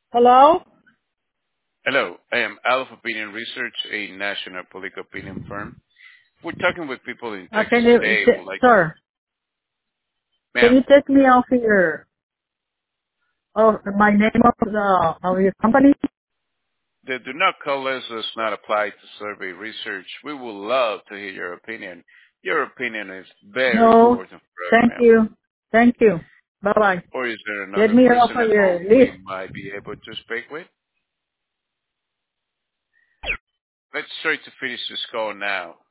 Hello? Hello, I am Alpha Opinion Research, a national political opinion firm. We're talking with people in Can Texas you, today. Would like, sir, can ma'am, you take me off my name of your company? the do not call list does not apply to survey research. We would love to hear your opinion. Your opinion is very No, important for us, thank ma'am. you. Thank you. Bye-bye. Or is there Get another me off person of at your home we list. might be able to speak with? Let's try to finish this call now.